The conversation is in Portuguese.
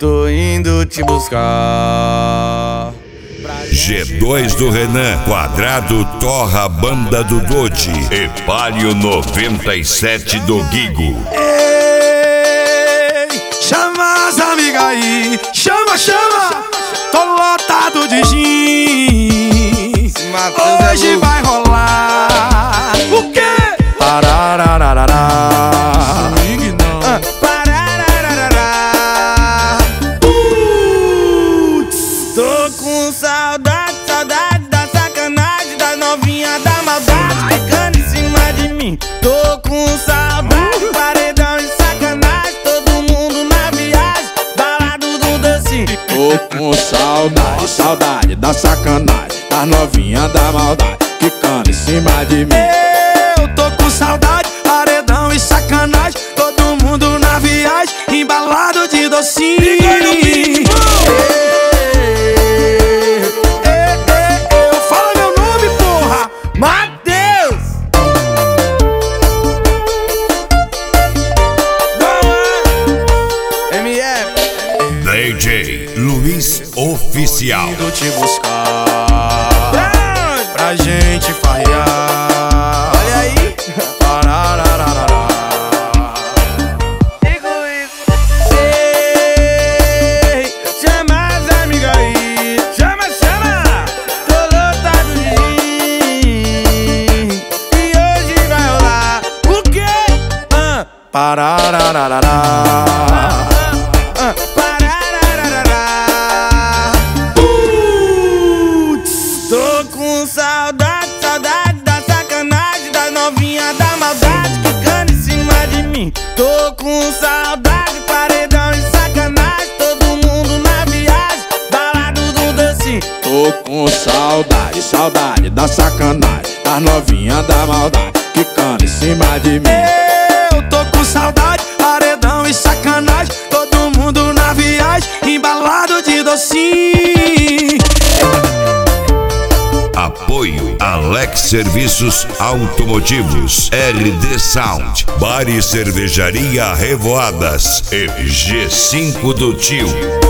tô indo te buscar. G2 do Renan, Quadrado torra banda do Dodi e Palio 97 do Guigo. Ei, chama as amigas aí, chama, chama. Tô lotado de jeans, hoje vai rolar. O quê? Pararararará. Tô com saudade, saudade da sacanagem, das novinhas da maldade ficando em cima de mim. Tô com saudade, paredão e sacanagem, todo mundo na viagem, balado do dancinho. Tô com saudade, saudade da sacanagem, das novinhas da maldade ficando em cima de mim. Eu tô com saudade, paredão e sacanagem, todo mundo na viagem, embalado de docinho. Fala meu nome, porra! Matheus! MF DJ Luiz Oficial. indo te buscar pra gente farrear. Olha aí! Pararararará. Ei, chama as amigas aí, chama, chama. Tô lotado de jeans e hoje vai rolar. O quê? Pararararará. Tô com saudade, saudade da sacanagem, das novinhas da maldade ficando em cima de mim. Tô com saudade, paredão e sacanagem, todo mundo na viagem, balado do dancinho. Tô com saudade, saudade da sacanagem, das novinhas da maldade ficando em cima de mim. Eu tô com saudade, paredão e sacanagem, todo mundo na viagem, embalado de docinho. Apoio Alex Serviços Automotivos, RD Sound, Bar e Cervejaria Revoadas e G5 do Tio.